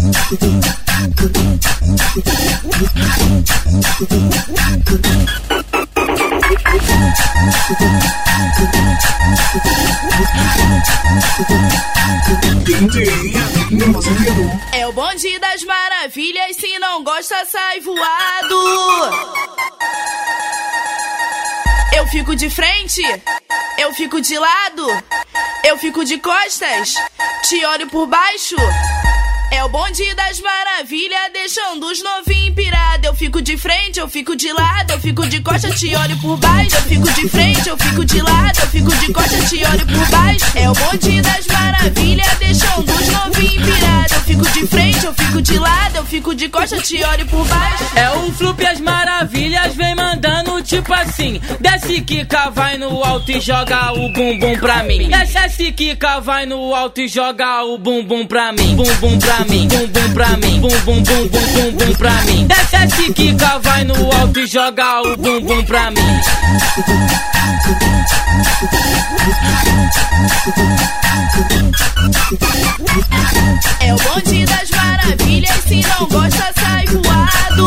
É o bonde das maravilhas, se não gosta sai voado. Eu fico de frente, eu fico de lado, eu fico de costas, te olho por baixo. É o bonde das maravilhas, deixando os novinhos pirados. Eu fico de frente, eu fico de lado, eu fico de costas, te olho por baixo. Eu fico de frente, eu fico de lado, eu fico de costas, te olho por baixo. É o bonde das maravilhas, deixando os novinhos pirados. Eu fico de frente, eu fico de lado, eu fico de costas, te olho por baixo. É o Flup e as maravilhas, vem mandando tipo assim. Desce, quica, vai no alto e joga o bumbum pra mim. Desce, quica, vai no alto e joga o bumbum pra mim. Bumbum pra mim, bumbum pra mim, bumbum, bumbum, bumbum pra mim. Desce, quica, vai no alto e joga o bumbum pra mim. É o bonde das maravilhas, se não gosta sai voado.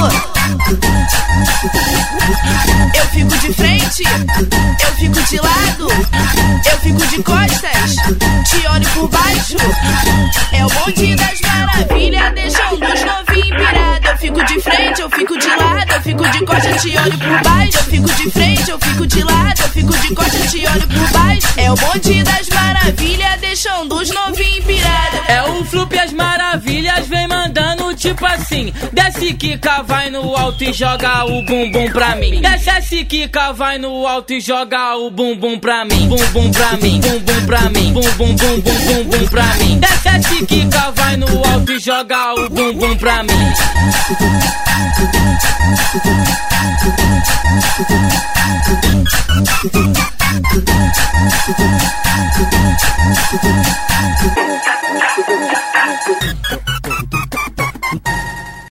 Eu fico de frente, eu fico de lado, eu fico de costas, te olho por baixo. É o bonde das maravilhas, deixando os novinhos pirados. Eu fico de frente, eu fico de lado, eu fico de costas, te olho por baixo. Eu fico de frente, eu fico de lado, eu fico de costas, te olho por baixo. É o bonde das maravilhas, deixando os novinhos pirados. É o Flup e as maravilhas, vem mandando tipo assim. Desce, quica, vai no alto e joga o bumbum pra mim. Desce, quica, vai no alto e joga o bumbum pra mim. Bumbum pra mim, bumbum pra mim, bumbum, bumbum, bumbum pra mim. Desce, quica, vai no alto e joga o bumbum pra mim.